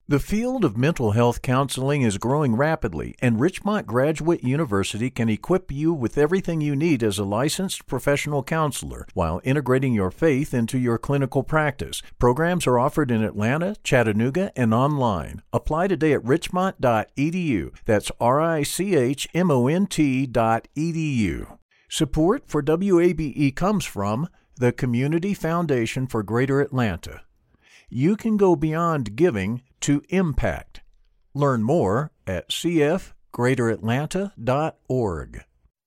The field of mental health counseling is growing rapidly, and Richmont Graduate University can equip you with everything you need as a licensed professional counselor while integrating your faith into your clinical practice. Programs are offered in Atlanta, Chattanooga, and online. Apply today at richmont.edu. That's richmont.edu. Support for WABE comes from the Community Foundation for Greater Atlanta. You can go beyond giving to impact. Learn more at cfgreateratlanta.org.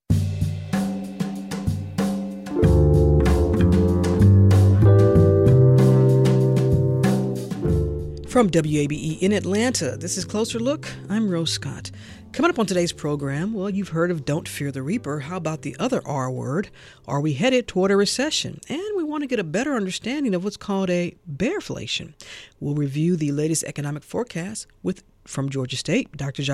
From WABE in Atlanta, this is Closer Look. I'm Rose Scott. Coming up on today's program, well, you've heard of Don't Fear the Reaper. How about the other R word? Are we headed toward a recession? And we want to get a better understanding of what's called a bearflation. We'll review the latest economic forecast from Georgia State, Dr.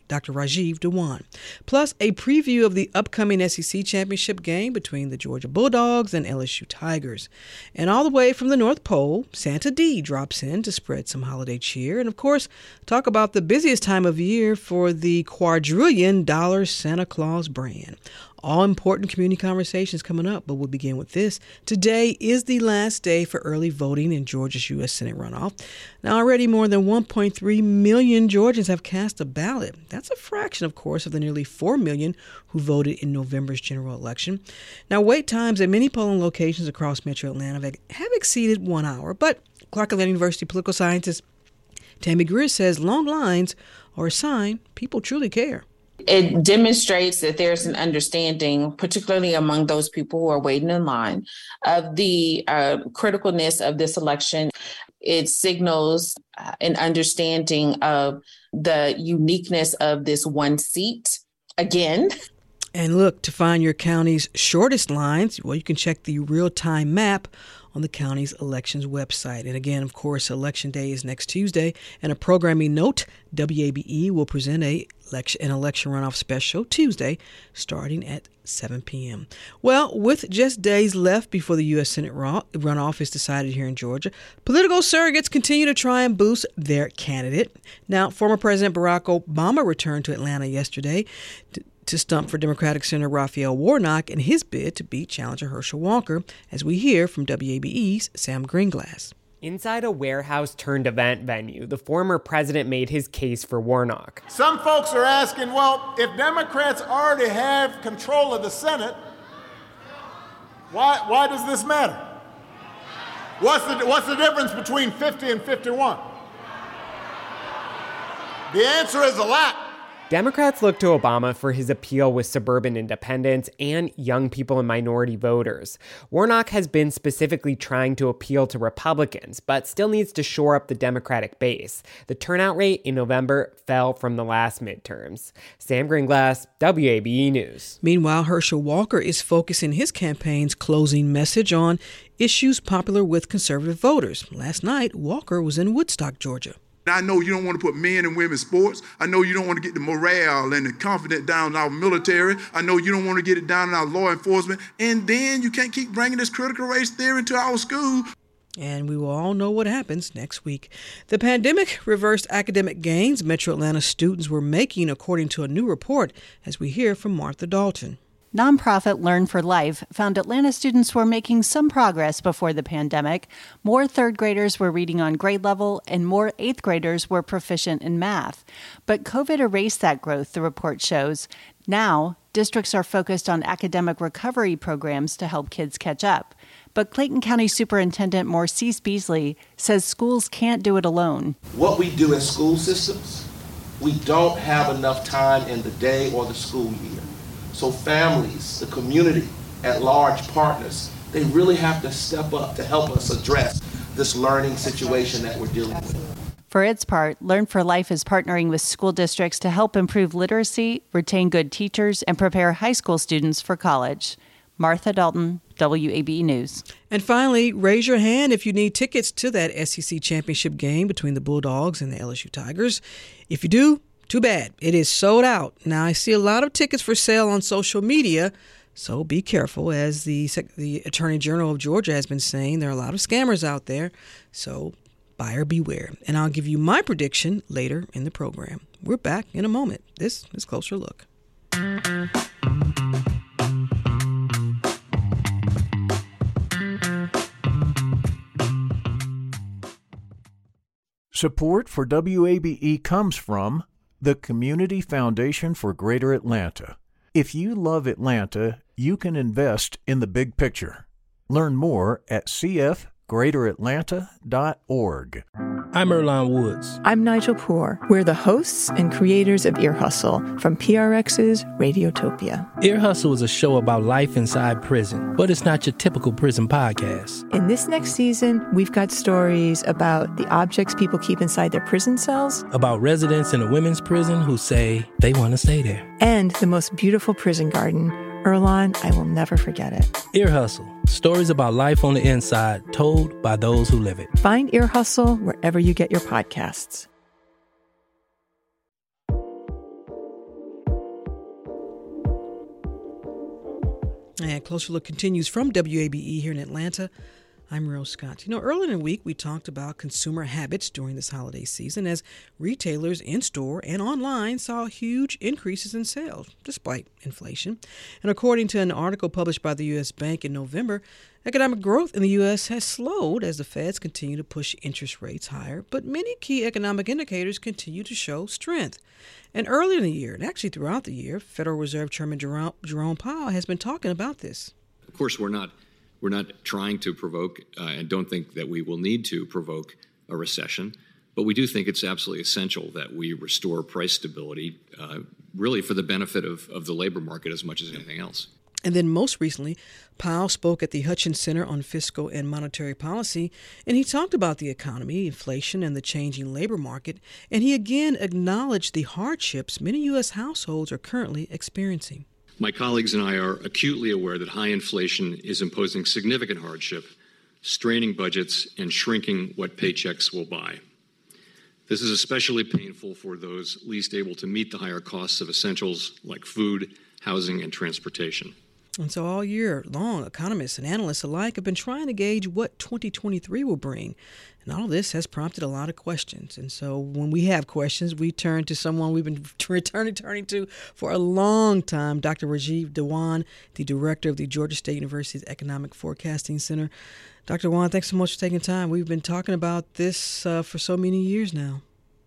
Rajiv Dewan. Plus, a preview of the upcoming SEC championship game between the Georgia Bulldogs and LSU Tigers. And all the way from the North Pole, Santa D drops in to spread some holiday cheer. And, of course, talk about the busiest time of year for the quadrillion-dollar Santa Claus brand. All important community conversations coming up, but we'll begin with this. Today is the last day for early voting in Georgia's U.S. Senate runoff. Now, already more than 1.3 million Georgians have cast a ballot. That's a fraction, of course, of the nearly 4 million who voted in November's general election. Now, wait times at many polling locations across Metro Atlanta have exceeded 1 hour, but Clark Atlanta University political scientist Tammy Greer says long lines are a sign people truly care. It demonstrates that there's an understanding, particularly among those people who are waiting in line, of the criticalness of this election. It signals an understanding of the uniqueness of this one seat again. And look, to find your county's shortest lines, well, you can check the real-time map on the county's elections website. And again, of course, Election Day is next Tuesday. And a programming note, WABE will present an election runoff special Tuesday starting at 7 p.m. Well, with just days left before the U.S. Senate runoff is decided here in Georgia, political surrogates continue to try and boost their candidate. Now, former President Barack Obama returned to Atlanta yesterday to stump for Democratic Senator Raphael Warnock in his bid to beat challenger Herschel Walker, as we hear from WABE's Sam Greenglass. Inside a warehouse-turned-event venue, the former president made his case for Warnock. Some folks are asking, well, if Democrats already have control of the Senate, why does this matter? What's the difference between 50 and 51? The answer is a lot. Democrats look to Obama for his appeal with suburban independents and young people and minority voters. Warnock has been specifically trying to appeal to Republicans, but still needs to shore up the Democratic base. The turnout rate in November fell from the last midterms. Sam Greenglass, WABE News. Meanwhile, Herschel Walker is focusing his campaign's closing message on issues popular with conservative voters. Last night, Walker was in Woodstock, Georgia. I know you don't want to put men and women in sports. I know you don't want to get the morale and the confidence down in our military. I know you don't want to get it down in our law enforcement. And then you can't keep bringing this critical race theory into our school. And we will all know what happens next week. The pandemic reversed academic gains Metro Atlanta students were making, according to a new report, as we hear from Martha Dalton. Nonprofit Learn for Life found Atlanta students were making some progress before the pandemic. More third graders were reading on grade level, and more eighth graders were proficient in math. But COVID erased that growth, the report shows. Now, districts are focused on academic recovery programs to help kids catch up. But Clayton County Superintendent Maurice Beasley says schools can't do it alone. What we do in school systems, we don't have enough time in the day or the school year. So families, the community at large, partners, they really have to step up to help us address this learning situation that we're dealing with. For its part, Learn for Life is partnering with school districts to help improve literacy, retain good teachers, and prepare high school students for college. Martha Dalton, WABE News. And finally, raise your hand if you need tickets to that SEC championship game between the Bulldogs and the LSU Tigers. If you do, too bad. It is sold out. Now, I see a lot of tickets for sale on social media, so be careful. As the Attorney General of Georgia has been saying, there are a lot of scammers out there, so buyer beware. And I'll give you my prediction later in the program. We're back in a moment. This is Closer Look. Support for WABE comes from the Community Foundation for Greater Atlanta. If you love Atlanta, you can invest in the big picture. Learn more at cfgreateratlanta.org. I'm Earlonne Woods. I'm Nigel Poor. We're the hosts and creators of Ear Hustle from PRX's Radiotopia. Ear Hustle is a show about life inside prison, but it's not your typical prison podcast. In this next season, we've got stories about the objects people keep inside their prison cells, about residents in a women's prison who say they want to stay there, and the most beautiful prison garden. Earlonne, I will never forget it. Ear Hustle. Stories about life on the inside told by those who live it. Find Ear Hustle wherever you get your podcasts. And Closer Look continues from WABE here in Atlanta. I'm Rose Scott. Earlier in the week, we talked about consumer habits during this holiday season as retailers in-store and online saw huge increases in sales, despite inflation. And according to an article published by the U.S. Bank in November, economic growth in the U.S. has slowed as the Feds continue to push interest rates higher, but many key economic indicators continue to show strength. And earlier in the year, and actually throughout the year, Federal Reserve Chairman Jerome Powell has been talking about this. Of course, we're not trying to provoke and don't think that we will need to provoke a recession, but we do think it's absolutely essential that we restore price stability really for the benefit of the labor market as much as anything else. And then most recently, Powell spoke at the Hutchins Center on Fiscal and Monetary Policy, and he talked about the economy, inflation, and the changing labor market, and he again acknowledged the hardships many U.S. households are currently experiencing. My colleagues and I are acutely aware that high inflation is imposing significant hardship, straining budgets, and shrinking what paychecks will buy. This is especially painful for those least able to meet the higher costs of essentials like food, housing, and transportation. And so all year long, economists and analysts alike have been trying to gauge what 2023 will bring. And all of this has prompted a lot of questions. And so when we have questions, we turn to someone we've been turning to for a long time, Dr. Rajiv Dhawan, the director of the Georgia State University's Economic Forecasting Center. Dr. Dhawan, thanks so much for taking time. We've been talking about this for so many years now.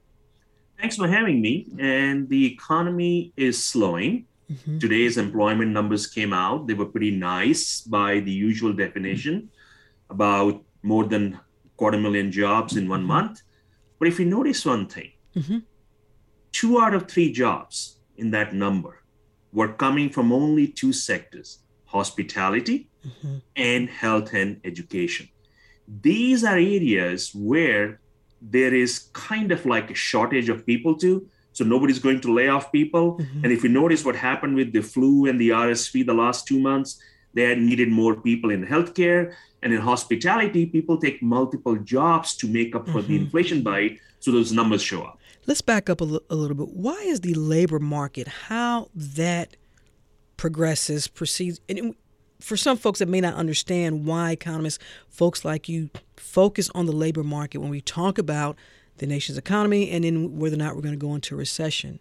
Thanks for having me. And the economy is slowing. Mm-hmm. Today's employment numbers came out. They were pretty nice by the usual definition, about more than 250,000 jobs in 1 month. But if you notice one thing, 2 out of 3 jobs in that number were coming from only 2 sectors, hospitality and health and education. These are areas where there is kind of like a shortage of people too. So nobody's going to lay off people. And if you notice what happened with the flu and the RSV the last 2 months, they had needed more people in healthcare. And in hospitality, people take multiple jobs to make up for the inflation bite. So those numbers show up. Let's back up a little bit. Why is the labor market, how that progresses, proceeds? And for some folks that may not understand why economists, folks like you, focus on the labor market when we talk about the nation's economy and then whether or not we're going to go into a recession.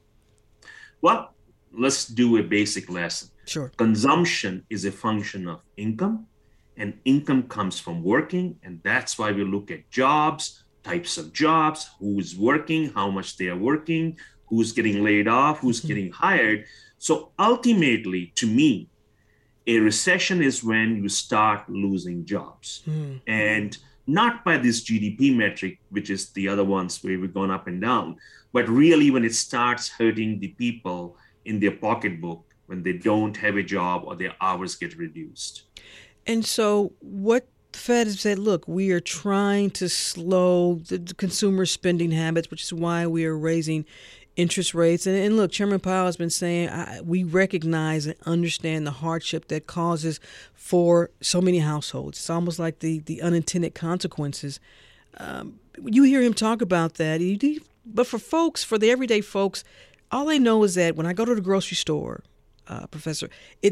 Well, let's do a basic lesson. Sure. Consumption is a function of income, and income comes from working. And that's why we look at jobs, types of jobs, who's working, how much they are working, who's getting laid off, who's getting hired. So ultimately, to me, a recession is when you start losing jobs. And not by this GDP metric, which is the other ones where we've gone up and down, but really when it starts hurting the people in their pocketbook when they don't have a job or their hours get reduced. And so what the Fed has said, look, we are trying to slow the consumer spending habits, which is why we are raising interest rates. And look, Chairman Powell has been saying we recognize and understand the hardship that causes for so many households. It's almost like the unintended consequences. You hear him talk about that. But for folks, for the everyday folks, all they know is that when I go to the grocery store, Professor,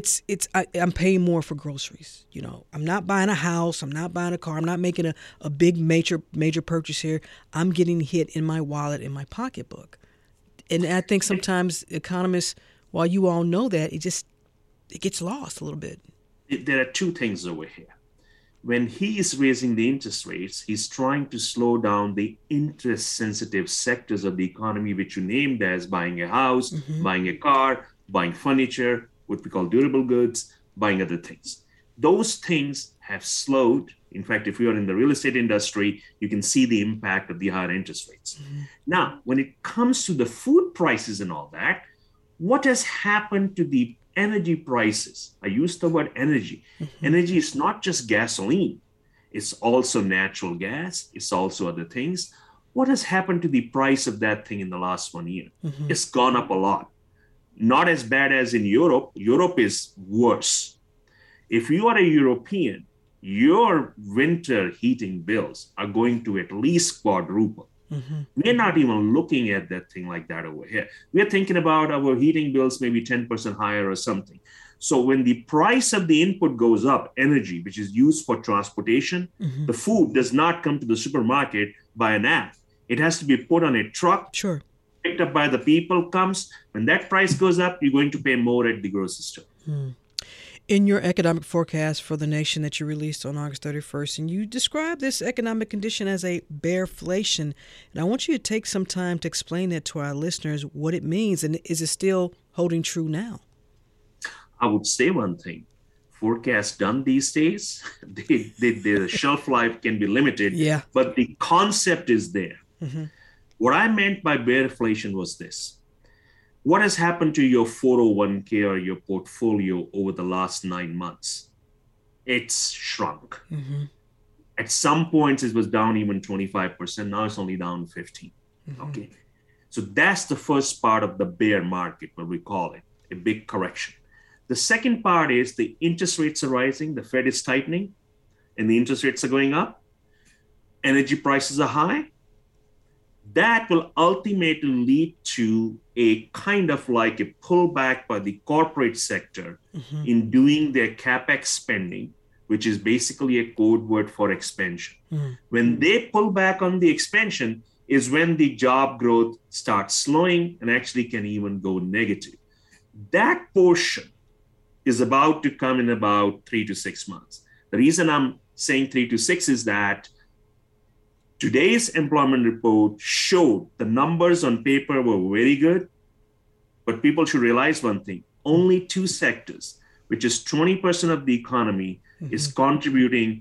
I'm paying more for groceries. You know, I'm not buying a house. I'm not buying a car. I'm not making a big major purchase here. I'm getting hit in my wallet, in my pocketbook. And I think sometimes economists, while you all know that, it gets lost a little bit. There are two things over here. When he is raising the interest rates, he's trying to slow down the interest-sensitive sectors of the economy, which you named as buying a house, buying a car, buying furniture, what we call durable goods, buying other things. Those things have slowed. In fact, if you are in the real estate industry, you can see the impact of the higher interest rates. Now, when it comes to the food prices and all that, what has happened to the energy prices? I use the word energy. Energy is not just gasoline. It's also natural gas. It's also other things. What has happened to the price of that thing in the last 1 year? It's gone up a lot. Not as bad as in Europe. Europe is worse. If you are a European, your winter heating bills are going to at least quadruple. We're not even looking at that thing like that over here. We're thinking about our heating bills maybe 10% higher or something. So when the price of the input goes up, energy, which is used for transportation, the food does not come to the supermarket by an app. It has to be put on a truck, picked up by the people, comes. When that price goes up, you're going to pay more at the grocery store. In your economic forecast for the nation that you released on August 31st, and you describe this economic condition as a bearflation. And I want you to take some time to explain that to our listeners, what it means, and is it still holding true now? I would say one thing. Forecasts done these days, the shelf life can be limited, but the concept is there. What I meant by bearflation was this. What has happened to your 401k or your portfolio over the last 9 months? It's shrunk. At some points, it was down even 25%. Now it's only down 15%. Okay. So that's the first part of the bear market, what we call it, a big correction. The second part is the interest rates are rising, the Fed is tightening, and the interest rates are going up. Energy prices are high. That will ultimately lead to a kind of like a pullback by the corporate sector in doing their CapEx spending, which is basically a code word for expansion. When they pull back on the expansion is when the job growth starts slowing and actually can even go negative. That portion is about to come in about 3 to 6 months. The reason I'm saying 3 to 6 is that today's employment report showed the numbers on paper were very good, but people should realize one thing. Only 2 sectors, which is 20% of the economy, is contributing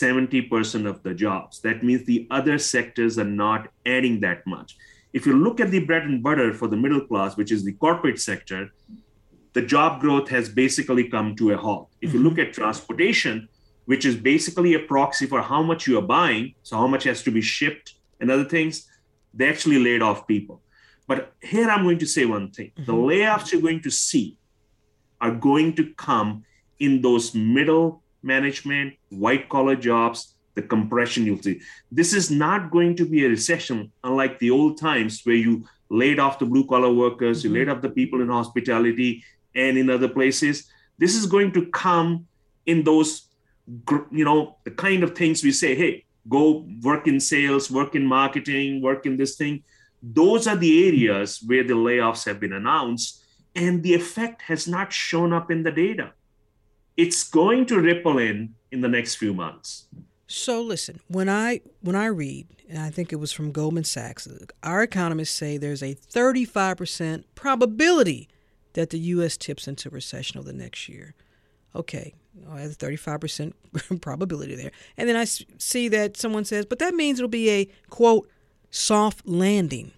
70% of the jobs. That means the other sectors are not adding that much. If you look at the bread and butter for the middle class, which is the corporate sector, the job growth has basically come to a halt. If you look at transportation, which is basically a proxy for how much you are buying, so how much has to be shipped and other things, they actually laid off people. But here I'm going to say one thing. The layoffs you're going to see are going to come in those middle management, white-collar jobs, the compression you'll see. This is not going to be a recession, unlike the old times where you laid off the blue-collar workers, you laid off the people in hospitality and in other places. This is going to come in those, the kind of things we say, hey, go work in sales, work in marketing, work in this thing. Those are the areas where the layoffs have been announced, and the effect has not shown up in the data. It's going to ripple in the next few months. So listen, when I read, and I think it was from Goldman Sachs, our economists say there's a 35% probability that the U.S. tips into recession over the next year. Okay, I have a 35% probability there. And then I see that someone says, but that means it'll be a, quote, soft landing.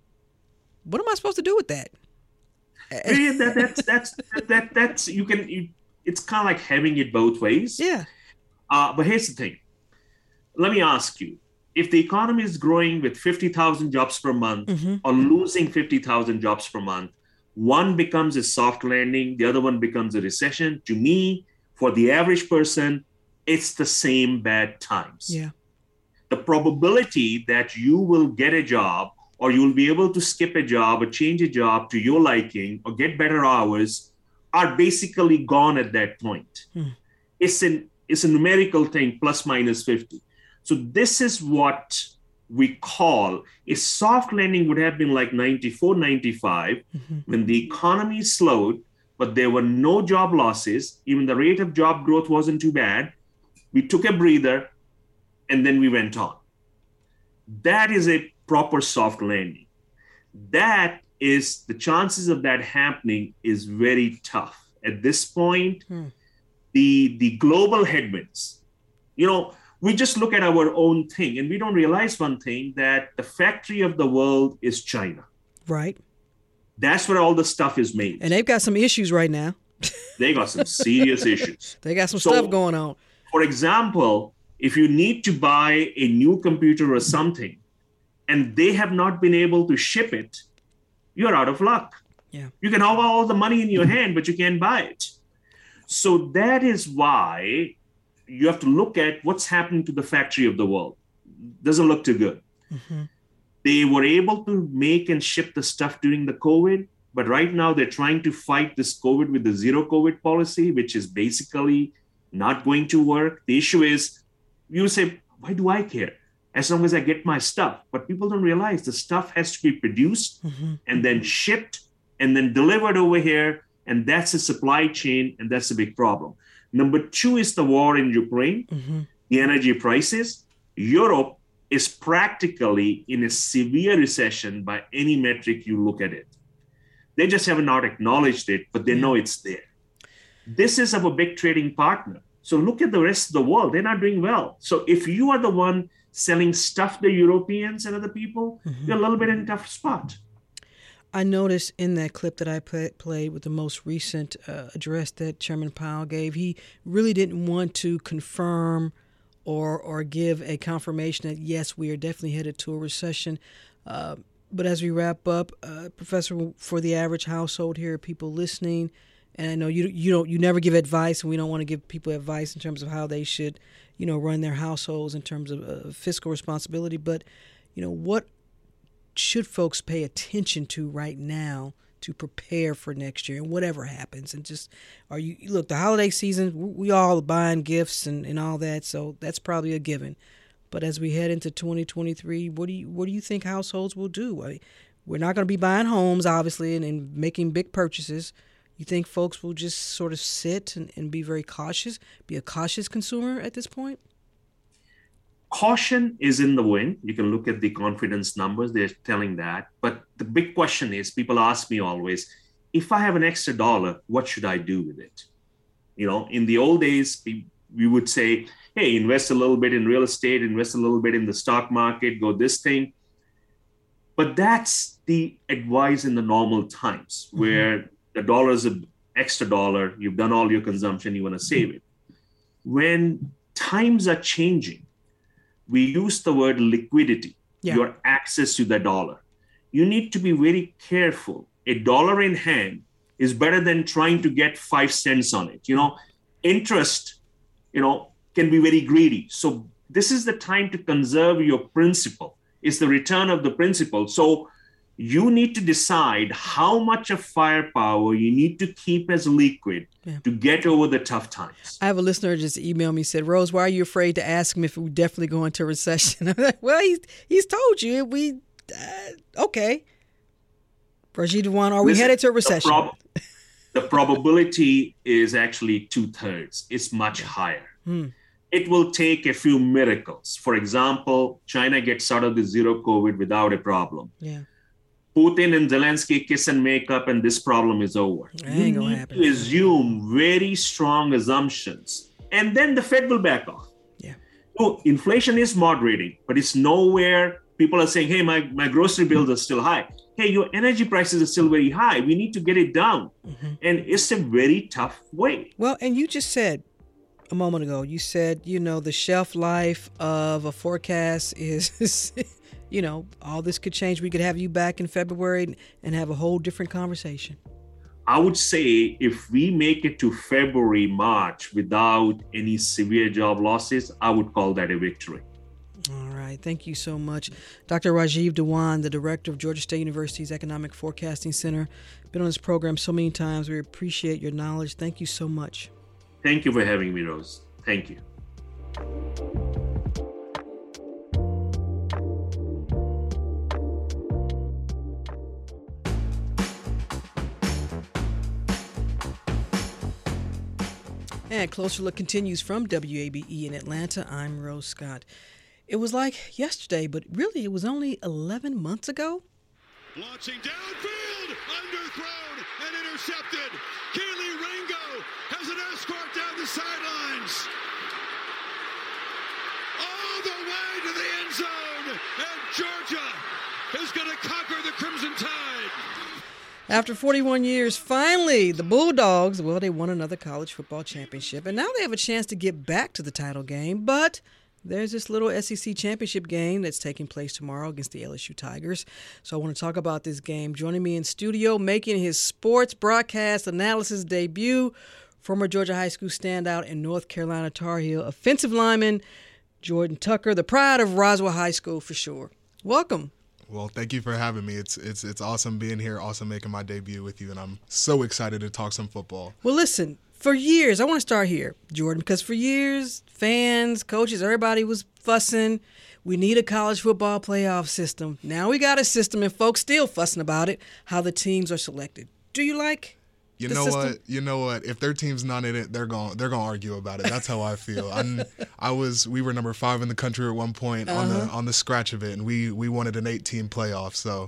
What am I supposed to do with that? That's it's kind of like having it both ways. Yeah. But here's the thing. Let me ask you, if the economy is growing with 50,000 jobs per month or losing 50,000 jobs per month, one becomes a soft landing, the other one becomes a recession. To me, for the average person, it's the same bad times. Yeah. The probability that you will get a job or you'll be able to skip a job or change a job to your liking or get better hours are basically gone at that point. It's a numerical thing, plus minus 50. So this is what we call a soft landing. Would have been like 94, 95, when the economy slowed, but there were no job losses. Even the rate of job growth wasn't too bad. We took a breather, and then we went on. That is a proper soft landing. That is, the chances of that happening is very tough. At this point, the global headwinds, we just look at our own thing, and we don't realize one thing, that the factory of the world is China. Right. That's where all the stuff is made. And they've got some issues right now. They got some serious issues. They got some stuff going on. For example, if you need to buy a new computer or something, and they have not been able to ship it, you're out of luck. Yeah. You can have all the money in your hand, but you can't buy it. So that is why you have to look at what's happening to the factory of the world. Doesn't look too good. They were able to make and ship the stuff during the COVID, but right now they're trying to fight this COVID with the zero COVID policy, which is basically not going to work. The issue is, you say, why do I care? As long as I get my stuff. But people don't realize the stuff has to be produced and then shipped and then delivered over here. And that's a supply chain, and that's a big problem. Number two is the war in Ukraine, the energy prices. Europe is practically in a severe recession by any metric you look at it. They just have not acknowledged it, but they know it's there. This is our big trading partner. So look at the rest of the world. They're not doing well. So if you are the one selling stuff to Europeans and other people, you're a little bit in a tough spot. I noticed in that clip that I played with the most recent address that Chairman Powell gave, he really didn't want to confirm or give a confirmation that, yes, we are definitely headed to a recession. But as we wrap up, Professor, for the average household here, people listening, and I know you never give advice, and we don't want to give people advice in terms of how they should, run their households in terms of fiscal responsibility. But, what should folks pay attention to right now to prepare for next year and whatever happens? And just, look, the holiday season, we all are buying gifts and all that, so that's probably a given. But as we head into 2023, what do you think households will do? We're not going to be buying homes, obviously, and making big purchases. You think folks will just sort of sit and be very cautious, be a cautious consumer at this point? Caution is in the wind. You can look at the confidence numbers. They're telling that. But the big question is, people ask me always, if I have an extra dollar, what should I do with it? In the old days, we would say, hey, invest a little bit in real estate, invest a little bit in the stock market, go this thing. But that's the advice in the normal times where the dollar is an extra dollar, you've done all your consumption, you want to save it. When times are changing, we use the word liquidity, your access to the dollar. You need to be very careful. A dollar in hand is better than trying to get 5 cents on it. Interest, can be very greedy. So this is the time to conserve your principal. It's the return of the principal. So you need to decide how much of firepower you need to keep as liquid to get over the tough times. I have a listener just emailed me, said, Rose, why are you afraid to ask him if we definitely go into recession? I'm like, well, he's told you. Okay. Rajid Dewan, are we headed to a recession? The probability is actually 2/3. It's much higher. It will take a few miracles. For example, China gets out of the zero COVID without a problem. Putin and Zelensky kiss and make up, and this problem is over. You need to assume very strong assumptions, and then the Fed will back off. So inflation is moderating, but it's nowhere. People are saying, hey, my grocery bills are still high. Hey, your energy prices are still very high. We need to get it down. And it's a very tough way. Well, and you just said a moment ago, you said, the shelf life of a forecast is... all this could change. We could have you back in February and have a whole different conversation. I would say if we make it to February, March without any severe job losses, I would call that a victory. All right. Thank you so much. Dr. Rajiv Dewan, the director of Georgia State University's Economic Forecasting Center. Been on this program so many times. We appreciate your knowledge. Thank you so much. Thank you for having me, Rose. Thank you. And Closer Look continues from WABE in Atlanta. I'm Rose Scott. It was like yesterday, but really it was only 11 months ago. Launching downfield, underthrown and intercepted. Keely Ringo has an escort down the sidelines. All the way to the end zone, and Georgia is going to conquer the Crimson Tide. After 41 years, finally, the Bulldogs, well, they won another college football championship, and now they have a chance to get back to the title game, but there's this little SEC championship game that's taking place tomorrow against the LSU Tigers. So I want to talk about this game. Joining me in studio, making his sports broadcast analysis debut, former Georgia High School standout and North Carolina Tar Heel offensive lineman Jordan Tucker, the pride of Roswell High School for sure. Welcome. Well, thank you for having me. It's awesome being here, awesome making my debut with you, and I'm so excited to talk some football. Well, listen, for years, I want to start here, Jordan, because for years, fans, coaches, everybody was fussing. We need a college football playoff system. Now we got a system, and folks still fussing about it, how the teams are selected. Do you like You the know system? what? You know what? If their team's not in it, they're going to argue about it. That's how I feel. We were number 5 in the country at one point on the scratch of it, and we wanted an 8-team playoff. So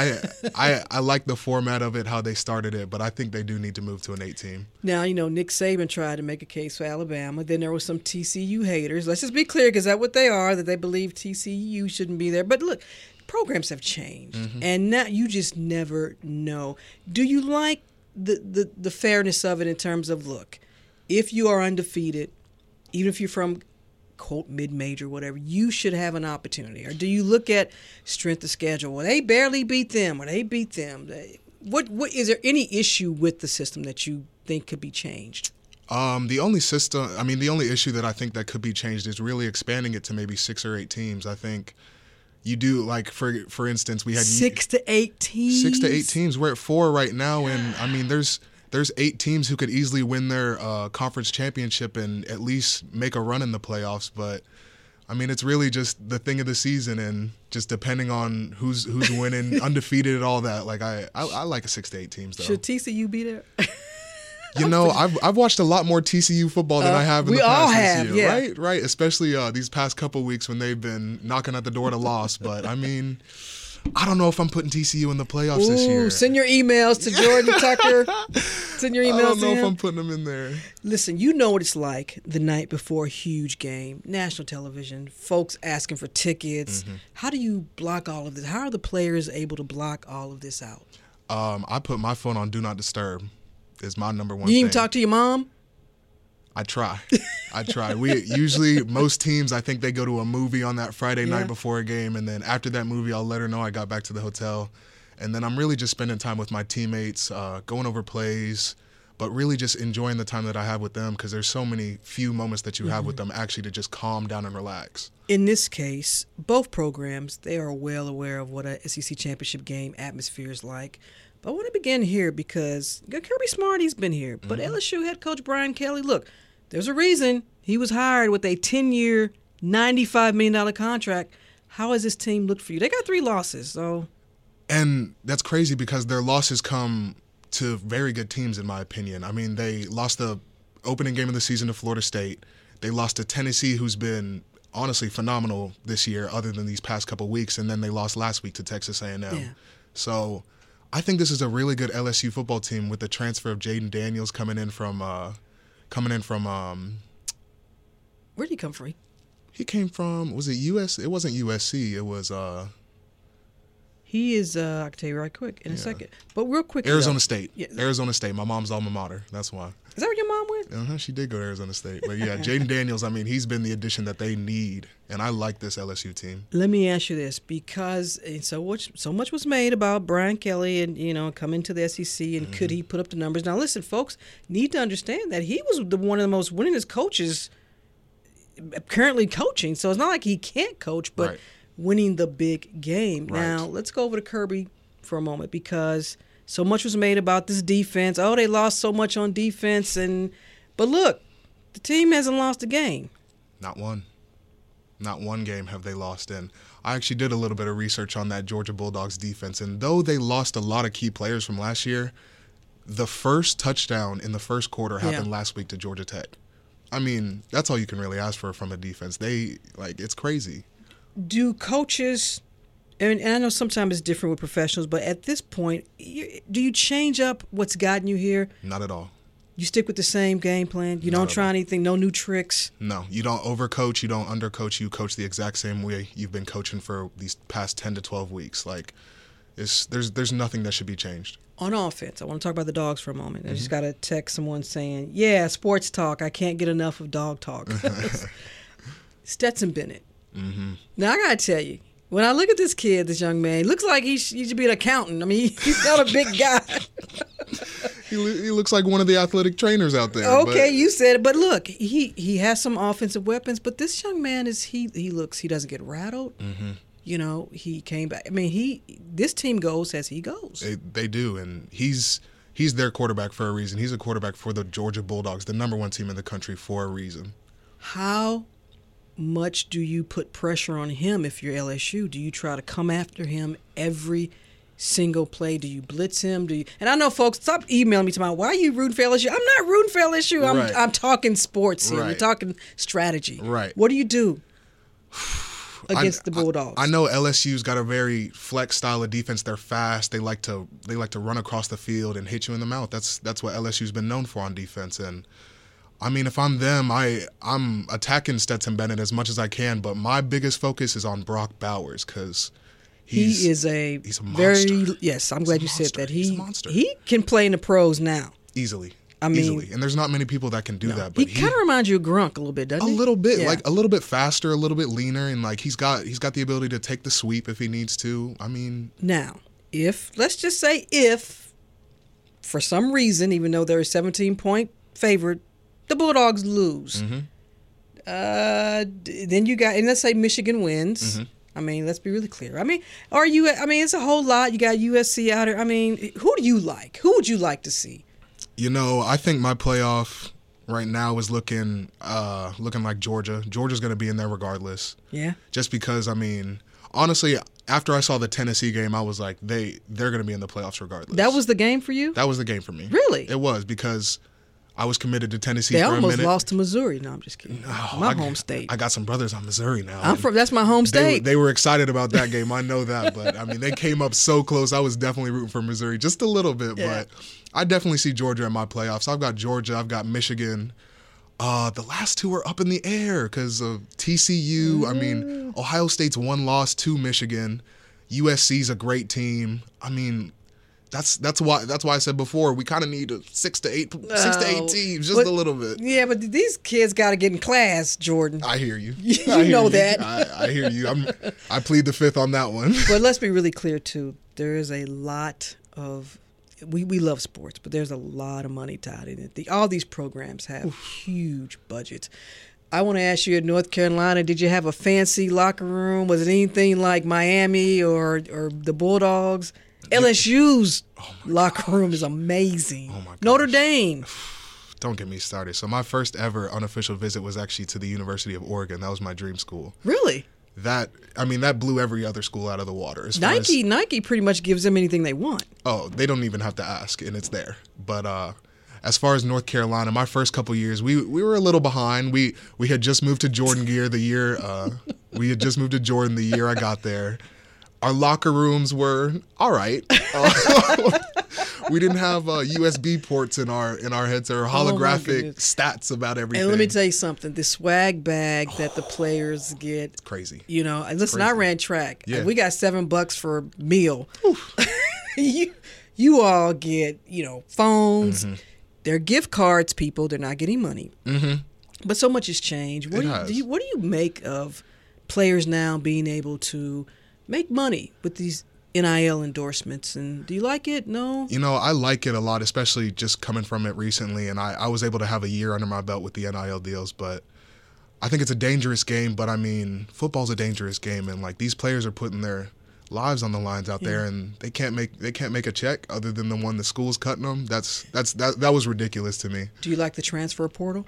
I like the format of it, how they started it, but I think they do need to move to an 8-team. Now, Nick Saban tried to make a case for Alabama. Then there were some TCU haters. Let's just be clear, because that's what they are, that they believe TCU shouldn't be there. But look, programs have changed, and now you just never know. Do you like the fairness of it in terms of, look, if you are undefeated, even if you're from, quote, mid-major, whatever, you should have an opportunity? Or do you look at strength of schedule? Well, they barely beat them, or they beat them. What is there any issue with the system that you think could be changed? The only issue that I think that could be changed is really expanding it to maybe 6 or 8 teams. I think you do, like, for instance, we had 6 to 8 teams. 6 to 8 teams. We're at 4 right now, and I mean, there's 8 teams who could easily win their conference championship and at least make a run in the playoffs. But I mean, it's really just the thing of the season, and just depending on who's winning, undefeated, and all that. Like I like a 6 to 8 teams though. Should TCU be there? I've watched a lot more TCU football than I have in the past all have, this year. yeah. Right. Especially these past couple weeks when they've been knocking at the door to loss. But I mean, I don't know if I'm putting TCU in the playoffs this year. Send your emails to Jordan Tucker. Send your emails to him. I don't know if I'm putting them in there. Listen, you know what it's like the night before a huge game, national television, folks asking for tickets. How do you block all of this? How are the players able to block all of this out? I put my phone on Do Not Disturb. Is my number one thing. You even thing. talk to your mom? I try. We usually, most teams, I think they go to a movie on that Friday night before a game, and then after that movie, I'll let her know I got back to the hotel. And then I'm really just spending time with my teammates, going over plays, but really just enjoying the time that I have with them, because there's so many few moments that you have with them actually to just calm down and relax. In this case, both programs, they are well aware of what a SEC championship game atmosphere is like. But I want to begin here because Kirby Smart, he's been here. But LSU head coach Brian Kelly, look, there's a reason he was hired with a 10-year, $95 million contract. How has this team looked for you? They got 3 losses, so. And that's crazy because their losses come to very good teams, in my opinion. I mean, they lost the opening game of the season to Florida State. They lost to Tennessee, who's been honestly phenomenal this year other than these past couple weeks. And then they lost last week to Texas A&M. Yeah. So I think this is a really good LSU football team with the transfer of Jaden Daniels coming in from where did he come from? He came from, was it US? It wasn't USC. It was He is, I can tell you right quick in a second. But real quick. Arizona State. Yeah. Arizona State. My mom's alma mater. That's why. Is that where your mom went? She did go to Arizona State. But yeah, Jaden Daniels, I mean, he's been the addition that they need. And I like this LSU team. Let me ask you this, because so much was made about Brian Kelly and, coming to the SEC and could he put up the numbers. Now, listen, folks need to understand that he was one of the most winningest coaches currently coaching, so it's not like he can't coach, but winning the big game. Right. Now, let's go over to Kirby for a moment, because so much was made about this defense. Oh, they lost so much on defense, but look, the team hasn't lost a game. Not one. Not one game have they lost in. I actually did a little bit of research on that Georgia Bulldogs defense, and though they lost a lot of key players from last year, the first touchdown in the first quarter happened last week to Georgia Tech. I mean, that's all you can really ask for from a defense. It's crazy. Do coaches, and I know sometimes it's different with professionals, but at this point, do you change up what's gotten you here? Not at all. You stick with the same game plan? You don't try anything, no new tricks? No, you don't overcoach, you don't undercoach, you coach the exact same way you've been coaching for these past 10 to 12 weeks. There's nothing that should be changed. On offense, I want to talk about the Dogs for a moment. I just got to text someone saying, yeah, sports talk, I can't get enough of dog talk. Stetson Bennett. Mm-hmm. Now, I got to tell you, when I look at this kid, this young man, he looks like he should be an accountant. I mean, he's not a big guy. He looks like one of the athletic trainers out there. Okay, you said it. But look, he has some offensive weapons, but this young man he doesn't get rattled. Mm-hmm. You know, he came back. I mean, this team goes as he goes. They do, and he's their quarterback for a reason. He's a quarterback for the Georgia Bulldogs, the number one team in the country, for a reason. How much do you put pressure on him if you're LSU? Do you try to come after him every single play? Do you blitz him? And I know, folks, stop emailing me tomorrow. Why are you rooting for LSU? I'm not rooting for LSU. I'm talking sports here. We're talking strategy. Right. What do you do against the Bulldogs? I know LSU's got a very flex style of defense. They're fast. They like to run across the field and hit you in the mouth. That's what LSU's been known for on defense. And I mean, if I'm them, I'm attacking Stetson Bennett as much as I can. But my biggest focus is on Brock Bowers, because he's a monster. Yes, I'm glad you said that. He's a monster. He can play in the pros now. Easily. Easily. And there's not many people that can do that. But he kind of reminds you of Grunk a little bit, doesn't he? A little bit, a little bit faster, a little bit leaner, and he's got the ability to take the sweep if he needs to. I mean, now, let's just say if for some reason, even though they're a 17-point favorite, the Bulldogs lose. Mm-hmm. Then you got, and let's say Michigan wins. Mm-hmm. I mean, let's be really clear. I mean, it's a whole lot. You got USC out here. I mean, who do you like? Who would you like to see? You know, I think my playoff right now is looking like Georgia. Georgia's going to be in there regardless. Yeah. Just because, I mean, honestly, after I saw the Tennessee game, I was like, they're going to be in the playoffs regardless. That was the game for you? That was the game for me. Really? It was, because I was committed to Tennessee for a minute. They almost lost to Missouri. No, I'm just kidding. No, my home state. I got some brothers on Missouri now. That's my home state. They were excited about that game. I know that. But, I mean, they came up so close. I was definitely rooting for Missouri just a little bit. Yeah. But I definitely see Georgia in my playoffs. I've got Georgia. I've got Michigan. The last two are up in the air because of TCU. I mean, Ohio State's one loss to Michigan. USC's a great team. I mean, that's why I said before, we kind of need 6 to 8 teams, just a little bit. Yeah, but these kids got to get in class, Jordan. I hear you. You know that. I hear you. I plead the fifth on that one. But let's be really clear too. There is a lot of we love sports, but there's a lot of money tied in it. All these programs have huge budgets. I want to ask you, in North Carolina, did you have a fancy locker room? Was it anything like Miami or the Bulldogs? LSU's locker room is amazing. Oh my gosh. Notre Dame. Don't get me started. So my first ever unofficial visit was actually to the University of Oregon. That was my dream school. Really? That blew every other school out of the water. Nike pretty much gives them anything they want. Oh, they don't even have to ask, and it's there. But as far as North Carolina, my first couple years, we were a little behind. We had just moved to Jordan Gear the year the year I got there. Our locker rooms were all right. We didn't have USB ports in our heads or holographic stats about everything. And let me tell you something: the swag bag that the players get, it's crazy. You know, listen, I ran track. Yeah. We got $7 for a meal. You all get, phones. Mm-hmm. They're gift cards, people. They're not getting money. Mm-hmm. But so much has changed. What do you make of players now being able to make money with these NIL endorsements? And do you like it? No? I like it a lot, especially just coming from it recently. And I was able to have a year under my belt with the NIL deals. But I think it's a dangerous game, but I mean, football's a dangerous game, and like these players are putting their lives on the lines out there, and they can't make a check other than the one the school's cutting them. That was ridiculous to me. Do you like the transfer portal?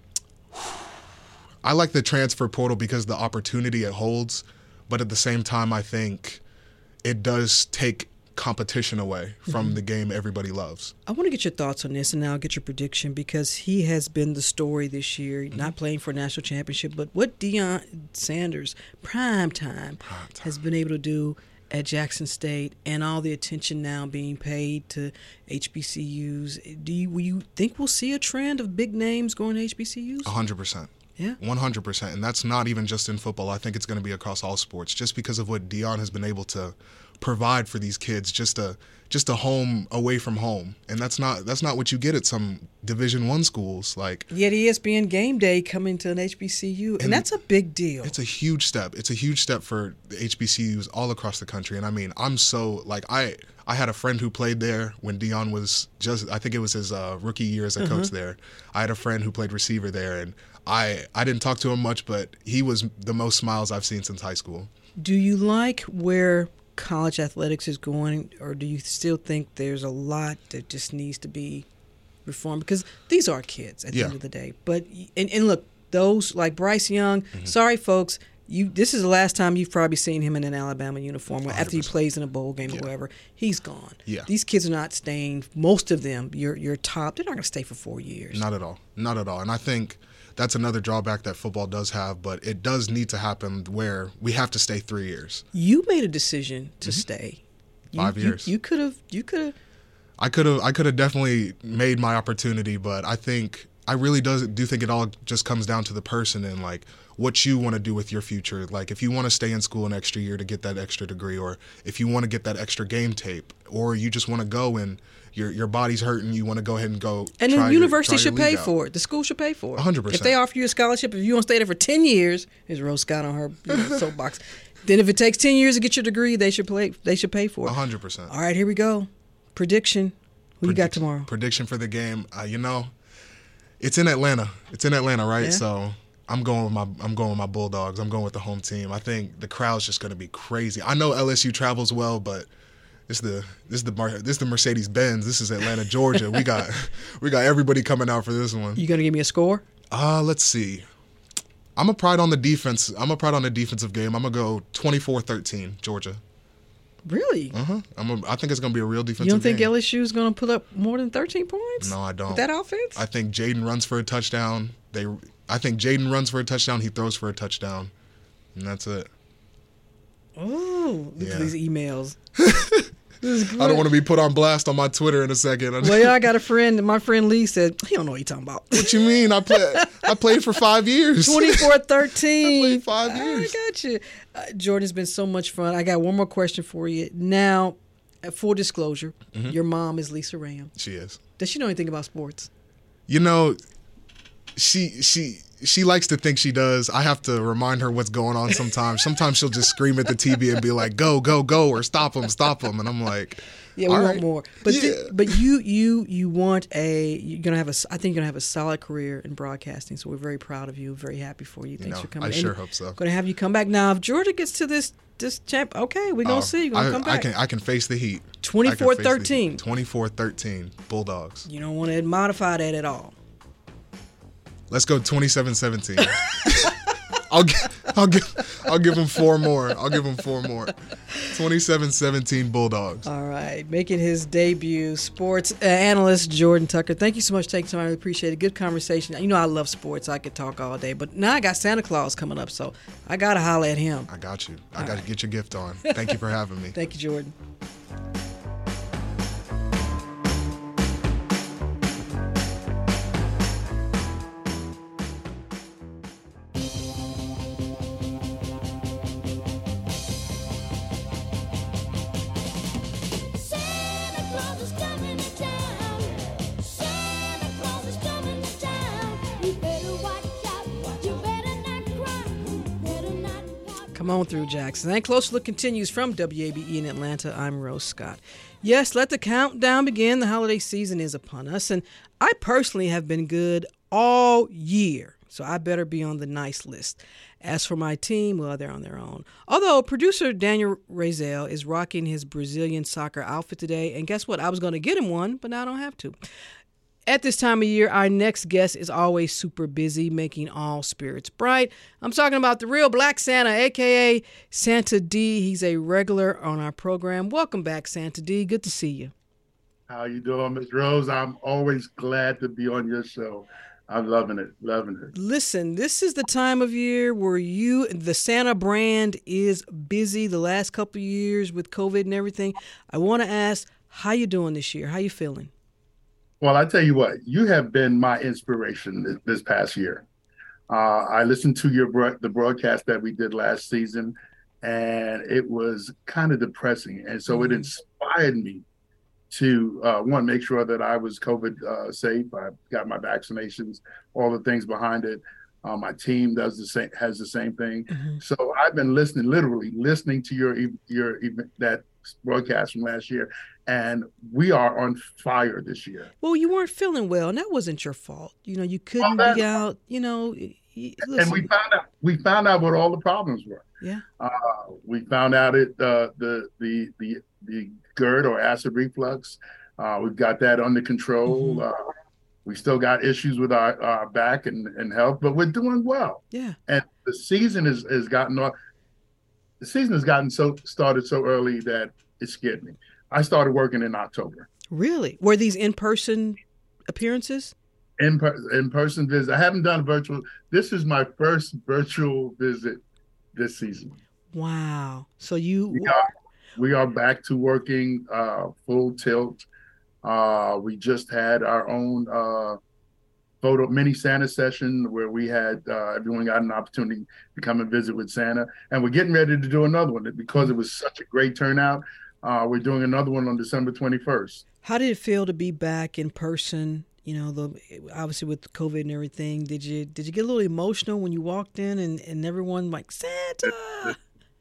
I like the transfer portal because the opportunity it holds, but at the same time, I think it does take competition away from the game everybody loves. I want to get your thoughts on this, and now I'll get your prediction, because he has been the story this year, not playing for a national championship, but what Deion Sanders, prime time, has been able to do at Jackson State, and all the attention now being paid to HBCUs. Will you think we'll see a trend of big names going to HBCUs? 100%. Yeah. 100%. And that's not even just in football. I think it's going to be across all sports, just because of what Deion has been able to provide for these kids, just a home away from home. And that's not what you get at some Division I schools. Like, yet ESPN Game Day coming to an HBCU, and that's a big deal. It's a huge step. It's a huge step for the HBCUs all across the country. And I mean, I'm so, like, I had a friend who played there when Deion was I think it was his rookie year as a coach there. I had a friend who played receiver there, and I didn't talk to him much, but he was the most smiles I've seen since high school. Do you like where college athletics is going, or do you still think there's a lot that just needs to be reformed? Because these are kids at the end of the day. But and look, those like Bryce Young, sorry folks, this is the last time you've probably seen him in an Alabama uniform after he plays in a bowl game or whatever. He's gone. Yeah. These kids are not staying. Most of them, your top, they're not going to stay for 4 years. Not at all. Not at all. And I think that's another drawback that football does have, but it does need to happen where we have to stay 3 years. You made a decision to stay. 5 years. You could have. I could have definitely made my opportunity, but I really do think it all just comes down to the person and like what you want to do with your future. Like if you want to stay in school an extra year to get that extra degree, or if you want to get that extra game tape, or you just want to go and your body's hurting, you want to go ahead and go. And the university should pay for it. The school should pay for it. 100%. If they offer you a scholarship, if you want to stay there for 10 years, here's Rose Scott on her soapbox. Then if it takes 10 years to get your degree, they should pay for it. 100%. All right, here we go. Prediction. Who you got tomorrow? Prediction for the game. It's in Atlanta. It's in Atlanta, right? Yeah. So I'm going with my Bulldogs. I'm going with the home team. I think the crowd's just going to be crazy. I know LSU travels well, but this is the Mercedes-Benz. This is Atlanta, Georgia. We got everybody coming out for this one. You going to give me a score? Let's see. I'm a pride on the defense. I'm a pride on the defensive game. I'm gonna go 24-13, Georgia. Really? I think it's gonna be a real defensive game. You don't think LSU is gonna put up more than 13 points? No, I don't. With that offense? I think Jaden runs for a touchdown. Jaden runs for a touchdown. He throws for a touchdown, and that's it. Oh, look at these emails. I don't want to be put on blast on my Twitter in a second. Well, yeah, I got a friend. My friend Lee said he don't know what he's talking about. What you mean? I played for 5 years. 24-13. I played 5 years. I got you. Jordan, it's been so much fun. I got one more question for you. Now, full disclosure, your mom is Lisa Ram. She is. Does she know anything about sports? She likes to think she does. I have to remind her what's going on sometimes. Sometimes she'll just scream at the TV and be like, "Go, go, go," or "Stop him, stop him," and I'm like, "Yeah, we want more." But you want you're gonna have I think you're gonna have a solid career in broadcasting. So we're very proud of you. Very happy for you. Thanks for coming. I sure hope so. Going to have you come back now. If Georgia gets to this champ, okay, we're gonna see. You're gonna come back. I can face the heat. 24-13. 24-13 Bulldogs. You don't want to modify that at all. Let's go 27-17. I'll give them 4 more. 27-17 Bulldogs. All right, making his debut, sports analyst Jordan Tucker. Thank you so much for taking time. I really appreciate it. Good conversation. You know I love sports. I could talk all day, but now I got Santa Claus coming up, so I gotta holler at him. I got you. I got to get your gift on. Thank you for having me. Thank you, Jordan. Come on through, Jackson. And Closer Look continues from WABE in Atlanta. I'm Rose Scott. Yes, let the countdown begin. The holiday season is upon us, and I personally have been good all year so I better be on the nice list. As for my team, well, they're on their own. Although producer Daniel Razel is rocking his Brazilian soccer outfit today, and guess what? I was going to get him one, but now I don't have to. At this time of year, our next guest is always super busy, making all spirits bright. I'm talking about the real Black Santa, a.k.a. Santa D. He's a regular on our program. Welcome back, Santa D. Good to see you. How you doing, Ms. Rose? I'm always glad to be on your show. I'm loving it. Listen, this is the time of year where the Santa brand is busy the last couple of years with COVID and everything. I want to ask, how you doing this year? How you feeling? Well, I tell you what, you have been my inspiration this past year. I listened to the broadcast that we did last season, and it was kind of depressing. And so it inspired me to, one, make sure that I was COVID safe. I got my vaccinations, all the things behind it. My team has the same thing. Mm-hmm. So I've been literally listening to your that broadcast from last year, and we are on fire this year. Well, you weren't feeling well, and that wasn't your fault. You couldn't be out. Listen. And we found out what all the problems were. Yeah. We found out the GERD or acid reflux. We've got that under control. Mm-hmm. We still got issues with our back and health, but we're doing well. Yeah. And the season has started so early that it scared me. I started working in October. Really? Were these in-person appearances? In-person visit. I haven't done virtual. This is my first virtual visit this season. Wow. So we are back to working full tilt. We just had our own photo mini Santa session where we had everyone got an opportunity to come and visit with Santa, and we're getting ready to do another one because it was such a great turnout. We're doing another one on December 21st. How did it feel to be back in person? Obviously with COVID and everything, did you get a little emotional when you walked in and everyone like Santa?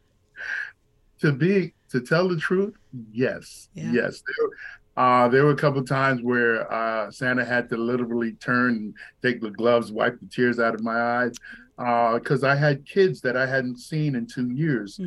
To tell the truth, yes, yeah. Yes. There were a couple of times where Santa had to literally turn and take the gloves, wipe the tears out of my eyes, because I had kids that I hadn't seen in 2 years.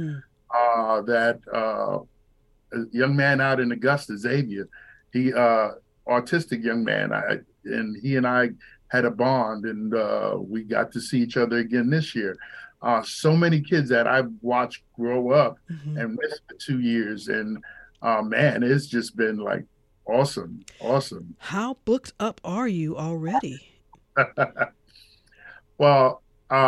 A young man out in Augusta, Xavier, he autistic young man, and he and I had a bond, and we got to see each other again this year. So many kids that I've watched grow up and missed for 2 years, and man, it's just been like awesome. How booked up are you already? Well,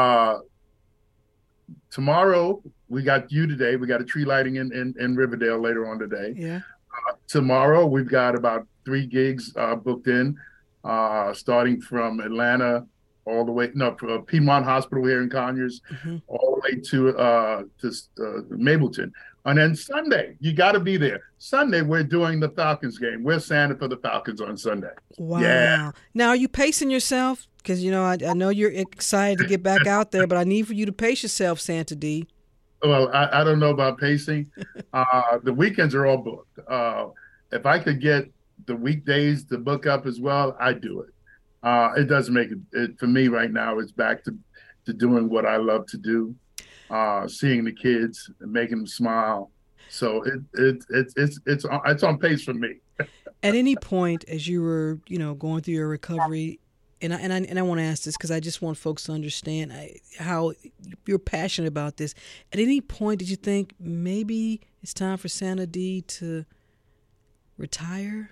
tomorrow we got you today. We got a tree lighting in Riverdale later on today. Yeah. Tomorrow we've got about 3 gigs booked in, starting from Atlanta all the way, Piedmont Hospital here in Conyers, all the way to Mableton. And then Sunday, you got to be there. Sunday, we're doing the Falcons game. We're Santa for the Falcons on Sunday. Wow. Yeah. Now, are you pacing yourself? Because, I know you're excited to get back out there, but I need for you to pace yourself, Santa D. Well, I don't know about pacing. The weekends are all booked. If I could get the weekdays to book up as well, I'd do it. It doesn't make it for me right now. It's back to doing what I love to do, seeing the kids and making them smile. So it's on pace for me. At any point, as you were going through your recovery, and I want to ask this because I just want folks to understand how you're passionate about this. At any point, did you think maybe it's time for Santa D to retire?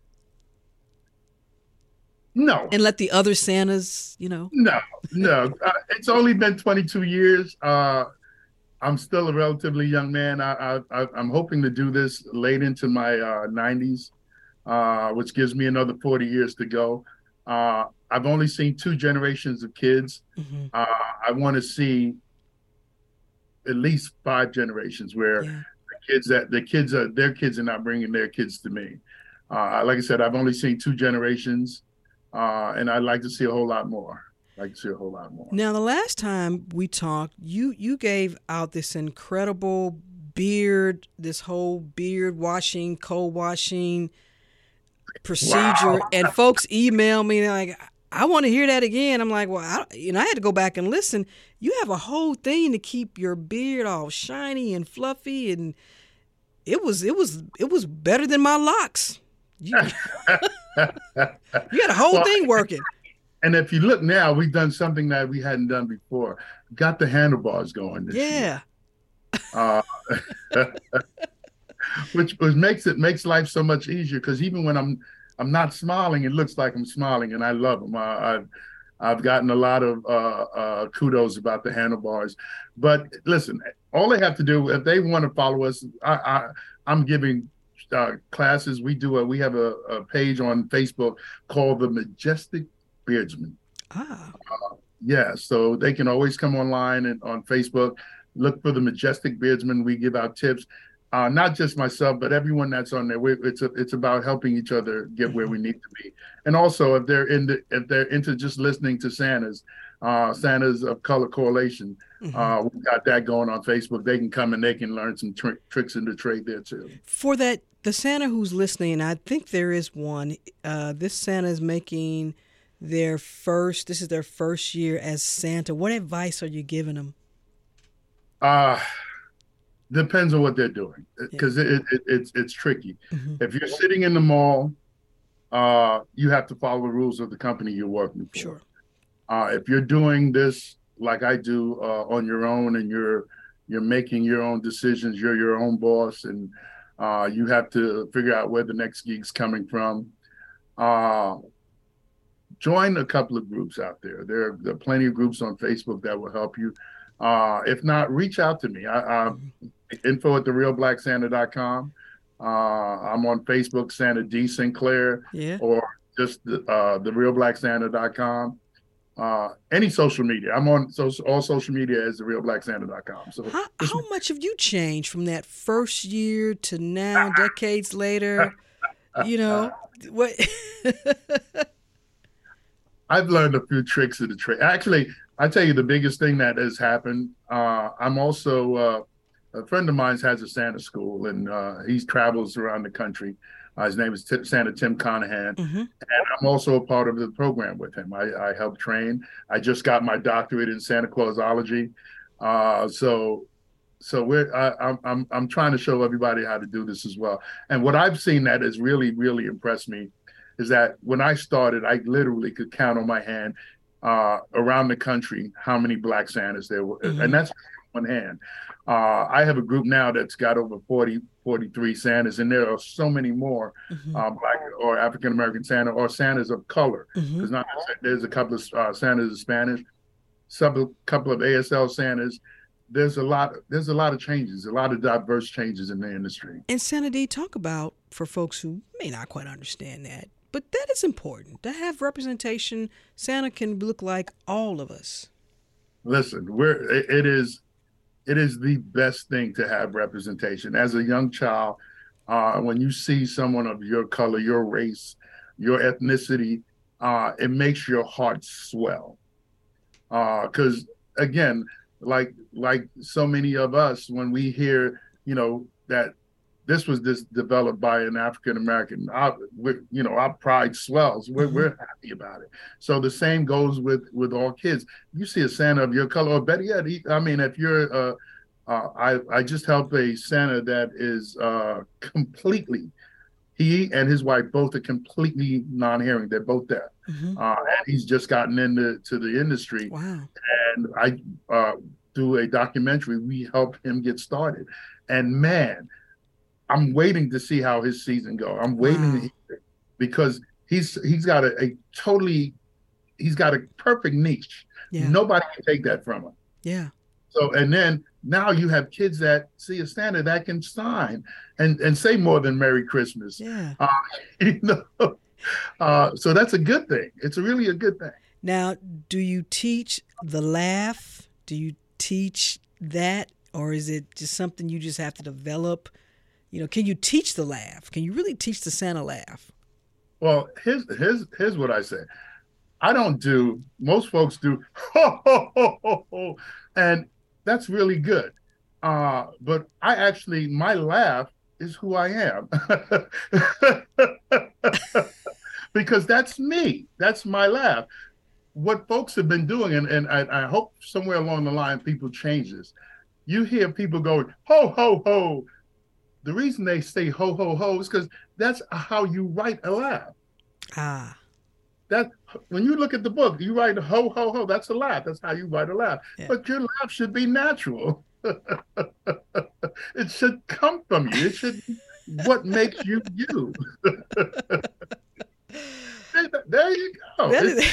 No. And let the other Santas, No. It's only been 22 years. I'm still a relatively young man. I'm hoping to do this late into my 90s, which gives me another 40 years to go. I've only seen 2 generations of kids. I want to see at least 5 generations where their kids are not bringing their kids to me. Like I said, I've only seen 2 generations. And I'd like to see a whole lot more. Now, the last time we talked, you gave out this incredible this whole beard washing, cold washing procedure. Wow. And folks email me like, I want to hear that again. I'm like, well, I had to go back and listen. You have a whole thing to keep your beard all shiny and fluffy, and it was better than my locks. You had a whole thing working. And if you look now, we've done something that we hadn't done before. Got the handlebars going this year. Which makes life so much easier, because even when I'm not smiling, it looks like I'm smiling, and I love them. I've gotten a lot of kudos about the handlebars. But listen, all they have to do, if they want to follow us, I'm giving classes. We have a page on Facebook called The Majestic Beardsman. So they can always come online and on Facebook, look for The Majestic Beardsman. We give out tips. Not just myself, but everyone that's on there. It's about helping each other get where we need to be. And also, if they're into just listening to Santas of Color Correlation, we've got that going on Facebook. They can come and they can learn some tricks in the trade there too. For that, the Santa who's listening, I think there is one. This Santa is making this is their first year as Santa. What advice are you giving them? Depends on what they're doing, because it's tricky. If you're sitting in the mall, you have to follow the rules of the company you're working for. Sure. If you're doing this like I do on your own, and you're making your own decisions, you're your own boss, and you have to figure out where the next gig's coming from. Join a couple of groups out there. There are plenty of groups on Facebook that will help you. If not, reach out to me. info@therealblacksanta.com. I'm on Facebook, Santa D. Sinclair, or just therealblacksanta.com. Any social media. I'm on all social media as therealblacksanta.com. So how much have you changed from that first year to now, decades later? What? I've learned a few tricks of the trade. Actually, I tell you the biggest thing that has happened. I'm also a friend of mine has a Santa school, and he travels around the country. His name is Santa Tim Conahan, and I'm also a part of the program with him. I help train. I just got my doctorate in Santa Clausology, so I'm trying to show everybody how to do this as well. And what I've seen that has really, really impressed me is that when I started, I literally could count on my hand around the country how many Black Santas there were, and that's one hand. I have a group now that's got over 43 Santas, and there are so many more Black or African American Santa or Santas of color. There's a couple of Santas of Spanish, a couple of ASL Santas. There's a lot of changes, a lot of diverse changes in the industry. And Santa D, talk about, for folks who may not quite understand that, but that is important to have representation. Santa can look like all of us. Listen, it is the best thing to have representation. As a young child, when you see someone of your color, your race, your ethnicity, it makes your heart swell. Because again, like so many of us, when we hear, that this was developed by an African American, our pride swells. We're happy about it. So the same goes with all kids. You see a Santa of your color, or better yet, if you're, I just helped a Santa that is completely, he and his wife both are completely non-hearing. They're both deaf. And he's just gotten into the industry. Wow. And I do a documentary. We helped him get started. And man, I'm waiting to see how his season goes. I'm waiting because he's got a perfect niche. Yeah. Nobody can take that from him. Yeah. So, and then now you have kids that see a Santa that can sign and say more than Merry Christmas. Yeah. So that's a good thing. It's really a good thing. Now, do you teach the laugh? Do you teach that? Or is it just something you just have to develop? Can you teach the laugh? Can you really teach the Santa laugh? Well, here's what I say. I don't do, most folks do, ho, ho, ho, ho, ho, and that's really good. But my laugh is who I am. because that's me. That's my laugh. What folks have been doing, and I hope somewhere along the line people change this. You hear people going, ho, ho, ho. The reason they say ho, ho, ho is because that's how you write a laugh. That when you look at the book, you write ho, ho, ho. That's a laugh. That's how you write a laugh. Yeah. But your laugh should be natural. It should come from you. It should be what makes you you. There you go.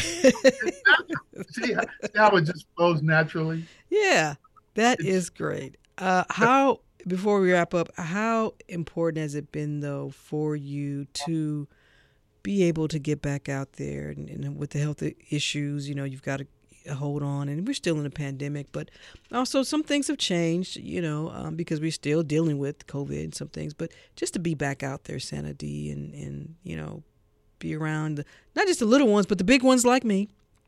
See how it just flows naturally? Yeah, is great. How, before we wrap up, how important has it been, though, for you to be able to get back out there and with the health issues, you've got to hold on, and we're still in a pandemic, but also some things have changed, because we're still dealing with COVID and some things, but just to be back out there, Santa D, and be around not just the little ones, but the big ones like me.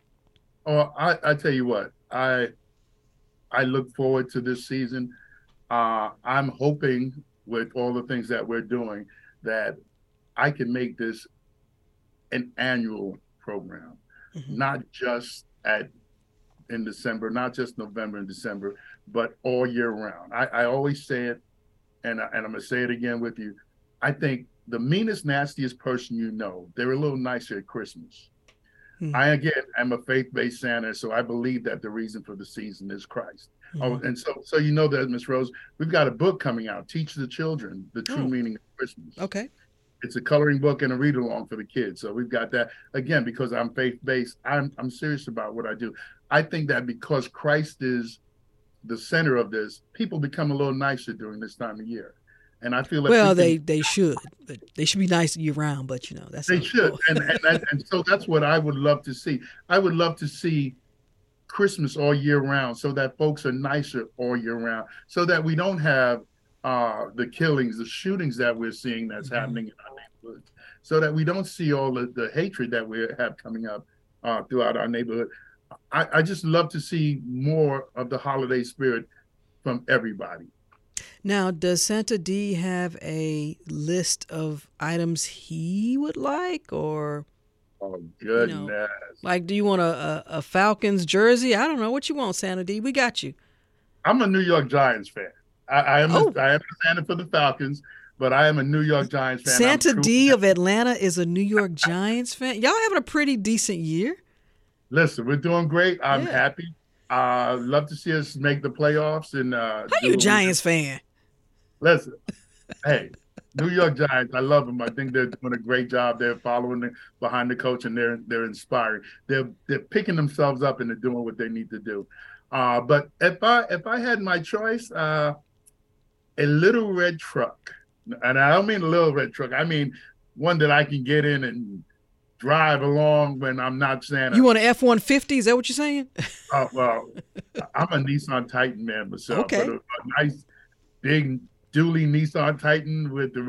Oh, I tell you what, I look forward to this season. I'm hoping with all the things that we're doing that I can make this an annual program, not just in December, not just November and December, but all year round. I always say it, and I'm going to say it again with you. I think the meanest, nastiest person they're a little nicer at Christmas. I, again, am a faith-based Santa, so I believe that the reason for the season is Christ. Oh, and so you know that, Ms. Rose, we've got a book coming out, Teach the Children the True Meaning of Christmas. Okay. It's a coloring book and a read-along for the kids. So we've got that. Again, because I'm faith-based, I'm serious about what I do. I think that because Christ is the center of this, people become a little nicer during this time of year. And I feel like they should. They should be nice year round, but that's they should. And so that's what I would love to see. I would love to see Christmas all year round, so that folks are nicer all year round, so that we don't have the killings, the shootings that we're seeing that's happening in our neighborhoods, so that we don't see all the hatred that we have coming up throughout our neighborhood. I just love to see more of the holiday spirit from everybody. Now, does Santa D have a list of items he would like, or? Oh, goodness. Like, do you want a Falcons jersey? I don't know. What you want, Santa D? We got you. I'm a New York Giants fan. I am a Santa for the Falcons, but I am a New York Giants fan. Santa D of Atlanta is a New York Giants fan. Y'all having a pretty decent year. Listen, we're doing great. I'm happy. Love to see us make the playoffs. And how you a Giants fan? Listen, hey, New York Giants, I love them. I think they're doing a great job. They're following behind the coach, and they're inspiring. They're picking themselves up and they're doing what they need to do. But if I had my choice, a little red truck, and I don't mean a little red truck. I mean one that I can get in and drive along when I'm not Santa. You want an F-150? Is that what you're saying? Well, I'm a Nissan Titan man myself. Okay. But a nice, big, dually Nissan Titan with the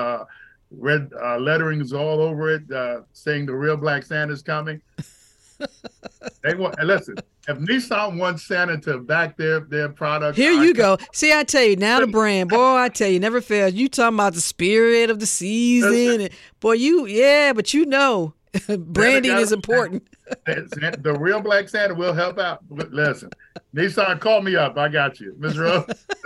red letterings all over it, saying the real Black Santa's coming. They want, and listen, if Nissan wants Santa to back their product. Here you go. See, I tell you, now the brand, boy, I tell you, never fails. You talking about the spirit of the season. And, boy, but branding is important. The real Black Santa will help out. Listen, Nissan, call me up. I got you, Ms. Rose.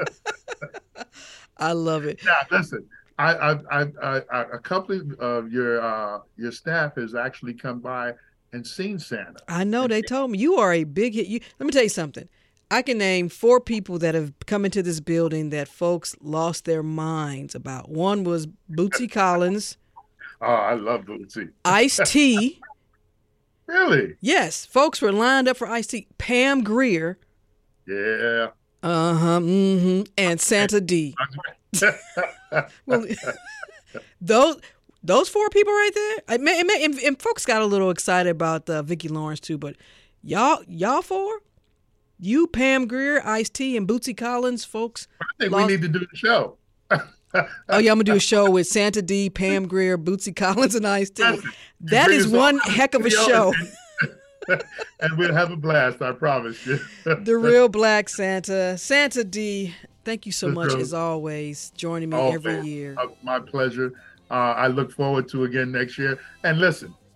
I love it. Now, listen, a couple of your staff has actually come by and seen Santa. I know. They told me you are a big hit. Let me tell you something. I can name 4 people that have come into this building that folks lost their minds about. One was Bootsy Collins. Oh, I love Bootsy. Ice-T. Really? Yes. Folks were lined up for Ice-T. Pam Grier. Yeah. And Santa D. Well, those 4 people right there. And folks got a little excited about Vicki Lawrence too. But y'all 4, you, Pam Grier, Ice-T, and Bootsy Collins, folks. I think we need to do the show. Oh yeah, I'm gonna do a show with Santa D, Pam Grier, Bootsy Collins, and Ice-T. That is one heck of a show. And we'll have a blast, I promise you. The real Black Santa. Santa D, thank you so much as always, joining me every year. My pleasure. I look forward to again next year. And listen,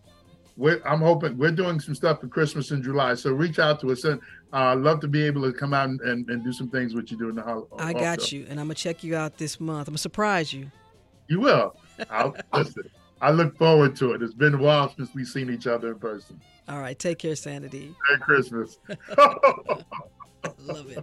I'm hoping we're doing some stuff for Christmas in July. So reach out to us. And I'd love to be able to come out and do some things with you during the holiday. I got you. And I'm going to check you out this month. I'm going to surprise you. You will. Listen, I look forward to it. It's been a while since we've seen each other in person. All right. Take care, Sanity. Merry Christmas. Love it.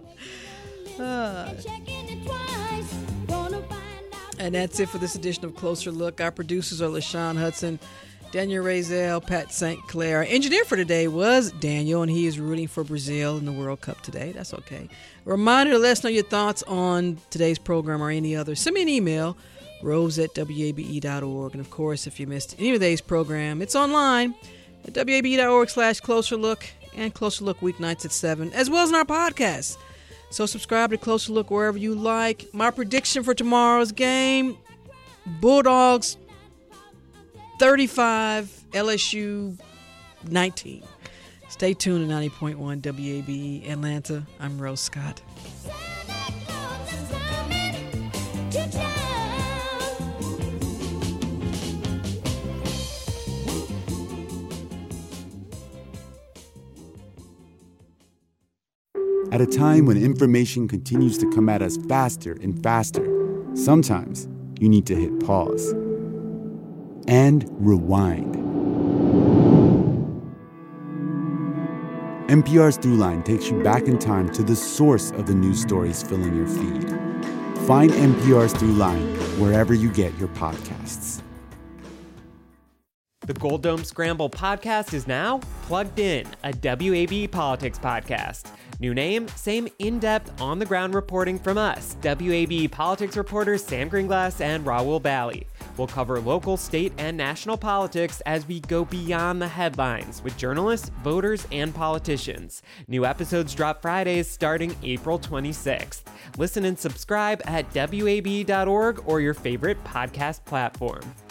And that's it for this edition of Closer Look. Our producers are LaShawn Hudson, Daniel Razel, Pat St. Clair. Our engineer for today was Daniel, and he is rooting for Brazil in the World Cup today. That's okay. A reminder to let us know your thoughts on today's program or any other. Send me an email, rose@wabe.org. And, of course, if you missed any of today's program, it's online at wabe.org/Closer Look and Closer Look weeknights at 7, as well as in our podcast. So subscribe to Closer Look wherever you like. My prediction for tomorrow's game, Bulldogs 35, LSU 19. Stay tuned to 90.1 WABE Atlanta. I'm Rose Scott. At a time when information continues to come at us faster and faster, sometimes you need to hit pause and rewind. NPR's Throughline takes you back in time to the source of the news stories filling your feed. Find NPR's Throughline wherever you get your podcasts. The Gold Dome Scramble podcast is now Plugged In, a WABE politics podcast. New name, same in-depth, on-the-ground reporting from us, WABE politics reporters Sam Greenglass and Raul Bally. We'll cover local, state, and national politics as we go beyond the headlines with journalists, voters, and politicians. New episodes drop Fridays starting April 26th. Listen and subscribe at wabe.org or your favorite podcast platform.